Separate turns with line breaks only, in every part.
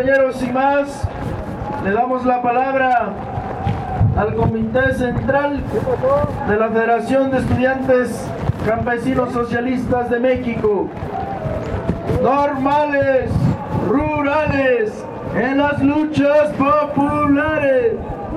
compañeros, sin más, le damos la palabra al Comité Central de la Federación de Estudiantes Campesinos Socialistas de México. Normales, rurales, en las luchas populares.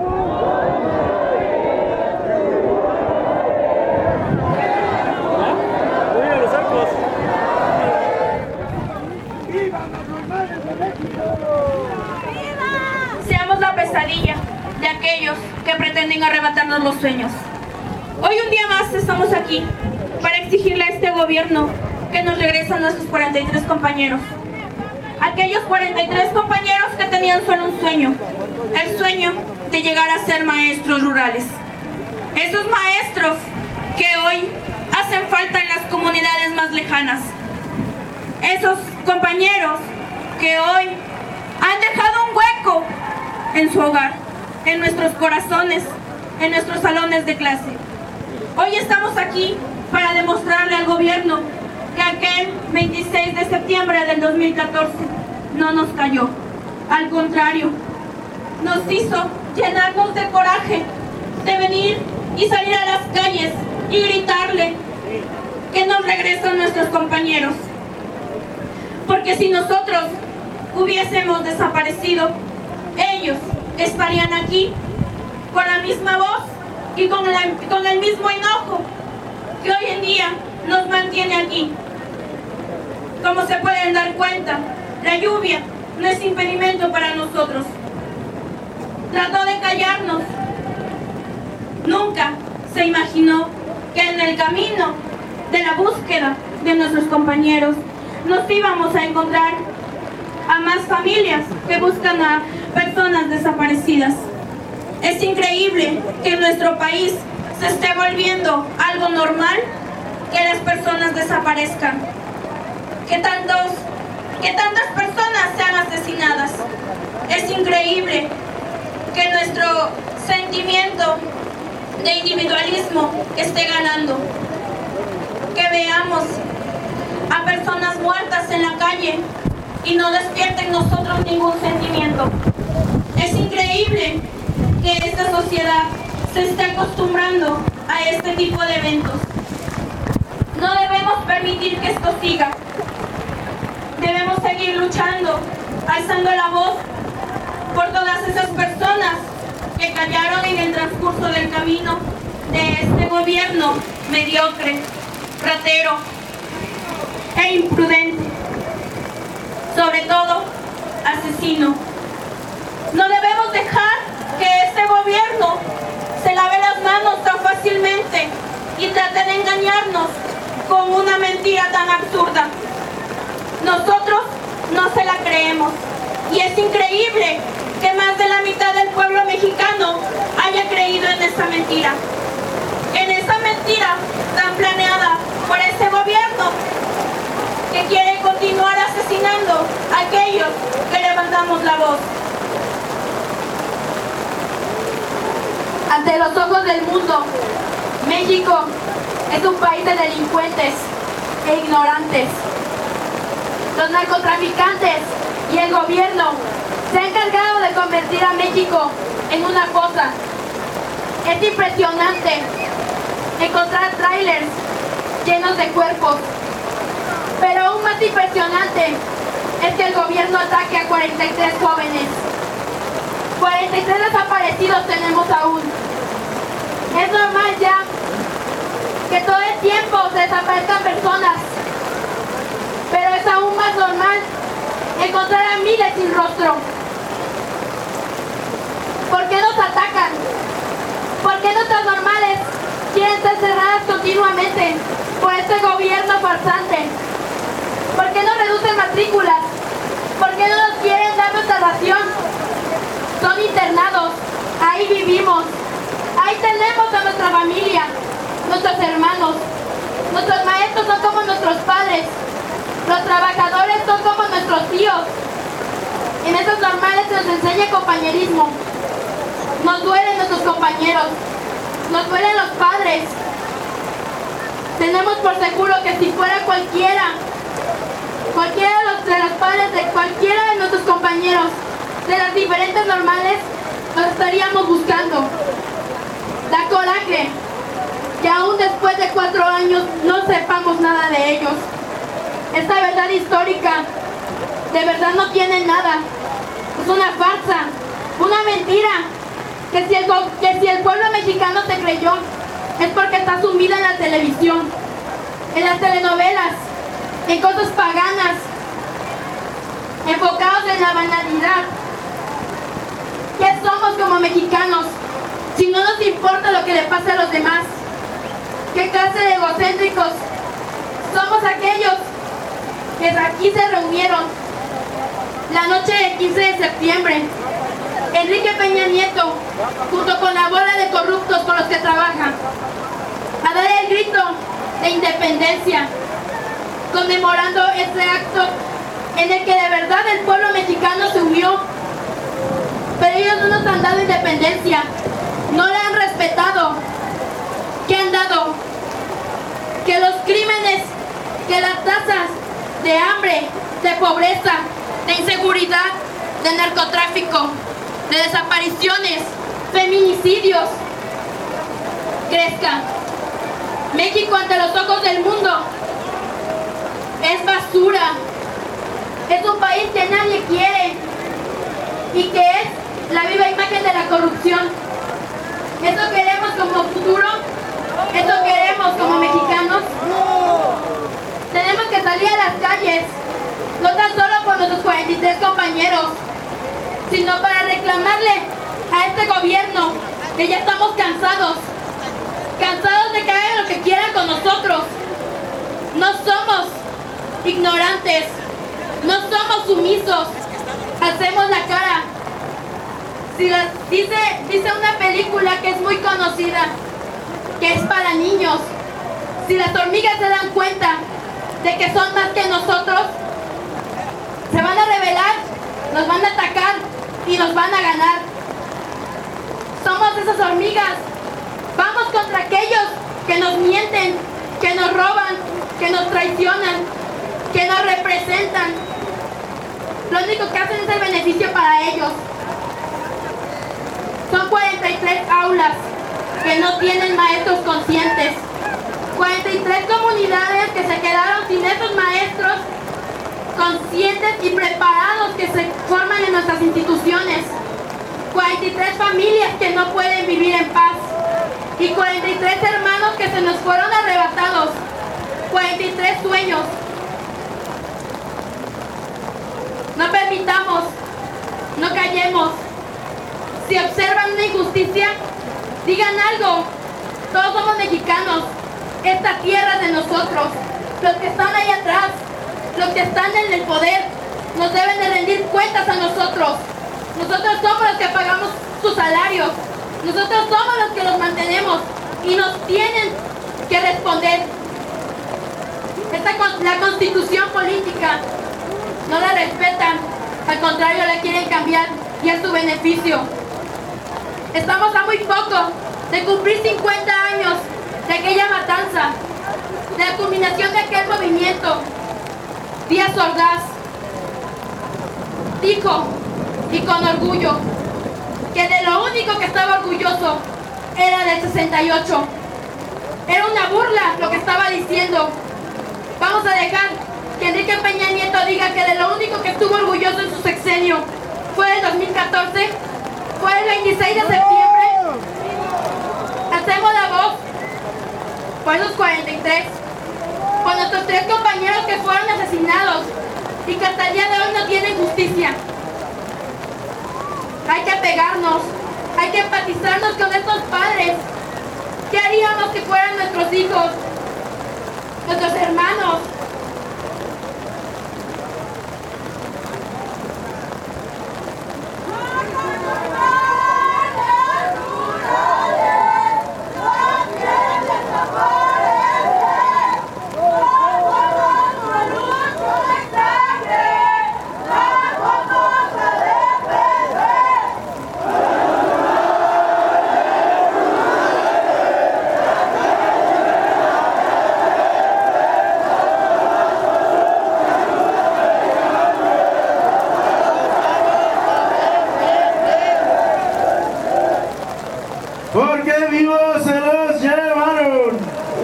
Seamos la pesadilla de aquellos que pretenden arrebatarnos los sueños. Hoy un día más estamos aquí para exigirle a este gobierno que nos regresen nuestros 43 compañeros. Aquellos 43 compañeros que tenían solo un sueño, el sueño de llegar a ser maestros rurales. Esos maestros que hoy hacen falta en las comunidades más lejanas. Esos compañeros que hoy han dejado un hueco en su hogar, en nuestros corazones, en nuestros salones de clase. Hoy estamos aquí para demostrarle al gobierno que aquel 26 de septiembre del 2014 no nos cayó. Al contrario, nos hizo llenarnos de coraje de venir y salir a las calles y gritarle que nos regresan nuestros compañeros. Porque si nosotros hubiésemos desaparecido, ellos estarían aquí con la misma voz y con el mismo enojo que hoy en día nos mantiene aquí. Como se pueden dar cuenta, la lluvia no es impedimento para nosotros. Trató de callarnos. Nunca se imaginó que en el camino de la búsqueda de nuestros compañeros nos íbamos a encontrar a más familias que buscan a personas desaparecidas. Es increíble que en nuestro país se esté volviendo algo normal que las personas desaparezcan, que tantas personas sean asesinadas. Es increíble que nuestro sentimiento de individualismo esté ganando, que veamos a personas muertas en la calle y no despierten nosotros ningún sentimiento. Es increíble que esta sociedad se esté acostumbrando a este tipo de eventos. No debemos permitir que esto siga. Debemos seguir luchando, alzando la voz por todas esas personas que callaron en el transcurso del camino de este gobierno mediocre, ratero e imprudente, sobre todo asesino. No debemos dejar que este gobierno se lave las manos tan fácilmente y trate de engañarnos con una mentira tan absurda. Nosotros no se la creemos, y es increíble que más de la mitad del pueblo mexicano haya creído en esta mentira. En esta mentira tan planeada por este gobierno que quiere continuar asesinando a aquellos que levantamos la voz. Ante los ojos del mundo, México es un país de delincuentes e ignorantes. Los narcotraficantes y el gobierno se han encargado de convertir a México en una cosa. Es impresionante encontrar trailers llenos de cuerpos, pero aún más impresionante es que el gobierno ataque a 43 jóvenes. 43 desaparecidos tenemos aún. Es normal ya que todo el tiempo se desaparezcan personas, pero es aún más normal encontrar a miles sin rostro. ¿Por qué nos atacan? ¿Por qué nuestras normales quieren ser cerradas continuamente por este gobierno farsante? ¿Por qué nos reducen matrículas? ¿Por qué no nos quieren dar nuestra ración? Son internados, ahí vivimos, ahí tenemos a nuestra familia, nuestros hermanos. Nuestros maestros son como nuestros padres, los trabajadores son como nuestros tíos. En esos normales se nos enseña compañerismo. Nos duelen nuestros compañeros, nos duelen los padres. Tenemos por seguro que si fuera cualquiera Cualquiera de los padres de cualquiera de nuestros compañeros de las diferentes normales los estaríamos buscando. Da coraje que aún después de 4 años no sepamos nada de ellos. Esta verdad histórica de verdad no tiene nada. Es una farsa, una mentira, que si el pueblo mexicano te creyó es porque está sumida en la televisión, en las telenovelas, en cosas paganas, enfocados en la banalidad. ¿Qué somos como mexicanos si no nos importa lo que le pase a los demás? ¿Qué clase de egocéntricos somos aquellos que aquí se reunieron la noche del 15 de septiembre? Enrique Peña Nieto, junto con la bola de corruptos con los que trabaja, a dar el grito de independencia, conmemorando este acto en el que de verdad el pueblo mexicano se unió. Pero ellos no nos han dado independencia, no la han respetado. ¿Qué han dado? Que los crímenes, que las tasas de hambre, de pobreza, de inseguridad, de narcotráfico, de desapariciones, feminicidios, crezcan. México ante los ojos del mundo es basura, es un país que nadie quiere y que es la viva imagen de la corrupción. ¿Eso queremos como futuro? ¿Eso queremos como mexicanos? Tenemos que salir a las calles, no tan solo por nuestros 43 compañeros, sino para reclamarle a este gobierno que ya estamos cansados de que hagan lo que quieran con nosotros. No somos ignorantes, no somos sumisos, hacemos la cara. Dice una película que es muy conocida, que es para niños. Si las hormigas se dan cuenta de que son más que nosotros, se van a rebelar, nos van a atacar y nos van a ganar. Somos esas hormigas. Vamos contra aquellos que nos mienten, que nos roban, que nos traicionan, que nos representan. Lo único que hacen es el beneficio para ellos. Son 43 aulas que no tienen maestros conscientes. 43 comunidades que se quedaron sin esos maestros conscientes y preparados que se forman en nuestras instituciones. 43 familias que no pueden vivir en paz. Y 43 hermanos que se nos fueron arrebatados. 43 sueños. No permitamos, no callemos. Si observan una injusticia, digan algo. Todos somos mexicanos. Esta tierra es de nosotros. Los que están ahí atrás, los que están en el poder, nos deben de rendir cuentas a nosotros. Nosotros somos los que pagamos sus salarios. Nosotros somos los que los mantenemos y nos tienen que responder. La constitución política no la respetan, al contrario la quieren cambiar y a su beneficio. Estamos a muy poco de cumplir 50 años de aquella matanza, de la culminación de aquel movimiento. Díaz Ordaz dijo, y con orgullo, que de lo único que estaba orgulloso era del 68. Era una burla lo que estaba diciendo. Vamos a dejar que Enrique Peña Nieto diga que de lo único que estuvo orgulloso en su sexenio fue el 2014, fue el 26 de septiembre. Hacemos la voz por esos 43, por nuestros 3 compañeros que fueron asesinados y que hasta el día de hoy no tienen justicia. Hay que apegarnos, hay que empatizarnos con estos padres. ¿Qué haríamos si fueran nuestros hijos, nuestros hermanos?
porque vivos se los llevaron.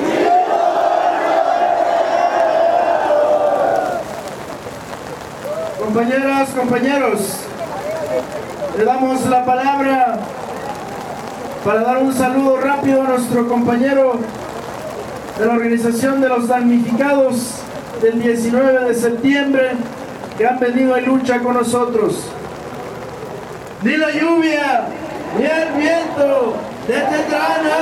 Compañeras, compañeros, le damos la palabra para dar un saludo rápido a nuestro compañero de la organización de los damnificados del 19 de septiembre que han venido en lucha con nosotros. Ni la lluvia, ni el viento detendrán